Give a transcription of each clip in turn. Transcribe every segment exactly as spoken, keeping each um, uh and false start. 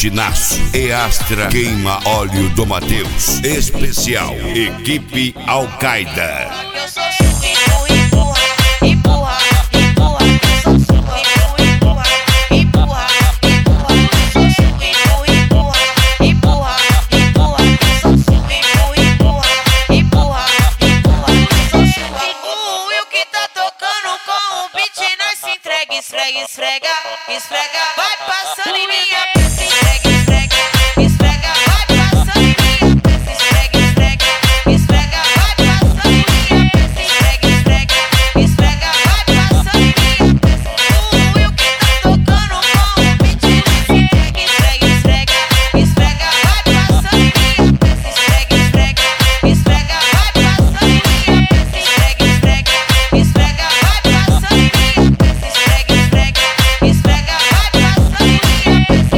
Tinaço e Astra queima óleo do Mateus. Especial Equipe Al-Qaeda. Eu sou sua, empurra, empurra, empurra, eu sou sua, empurra, empurra, empurra, eu sou sua, empurra, empurra, empurra, eu sou sua, empurra, empurra, empurra, eu sou sua. O Will que tá tocando com o beat, nós se entrega, esfrega, esfrega, esfrega, vai passando em minha peça, esfrega, esfrega, esfrega, vai passando em minha peça, esfrega, esfrega, esfrega, vai passando em minha peça, esfrega, esfrega, esfrega, vai passando em minha peça. O Will que tá tocando com o beat, nós se entrega, esfrega, esfrega, esfrega, vai passando em minha peça, esfrega, esfrega, esfrega, vai passando em minha peça, esfrega, esfrega, esfrega, vai passando em minha peça, esfrega, esfrega, esfrega, vai passando em minha peça.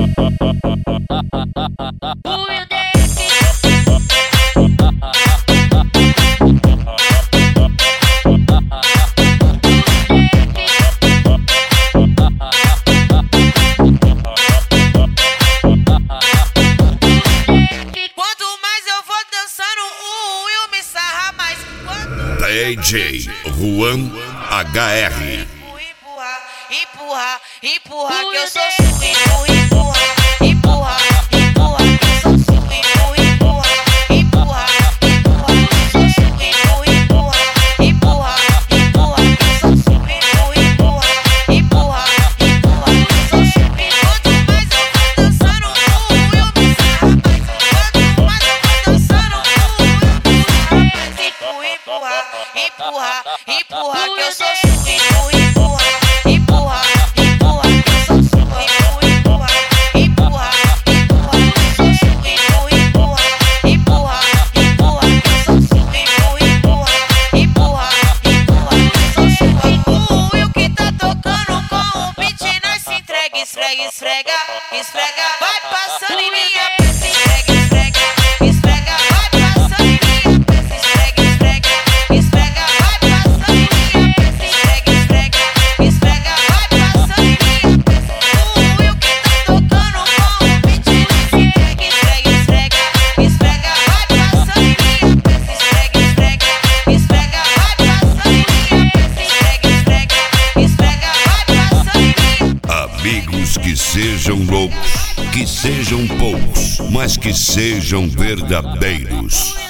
O Will Quanto mais eu vou dançando, o Will me sarra mais. Quanto D J Juan H R. empurra, empurra, empurra, que eu sou sua, empurra, empurra, empurra, empurra, que eu sou sua, empurra, empurra, empurra, empurra, que eu sou sua, empurra, empurra, empurra, que eu sou sua, empurra, empurra, empurra, empurra, que eu sou sua. Quanto mais eu vou dançando, o Will me sarra mais. Quanto mais eu vou dançando, o Will me sarra mais. Empurra, empurra, empurra, que eu sou sua, empurra, empurra, empurra, que eu sou sua, empurra, empurra, empurra, que eu sou sua, empurra, empurra, empurra, que eu sou sua, empurra, empurra, empurra, que eu sou sua. O Will que tá tocando com o beat, nós se entrega, esfrega, esfrega, esfrega, vai passando em minha peça, esfrega, esfrega, esfrega, vai passando em minha peça, esfrega, esfrega, esfrega, vai passando em minha peça, esfrega, esfrega, esfrega, vai passando em minha peça. O Will que tá tocando com o beat, nós se entrega, esfrega, esfrega, esfrega, vai passando em minha peça, esfrega, esfrega, esfrega, vai passando em minha peça, esfrega, esfrega, esfrega, vai passando em minha. Amigos que sejam loucos, que sejam poucos, mas que sejam verdadeiros.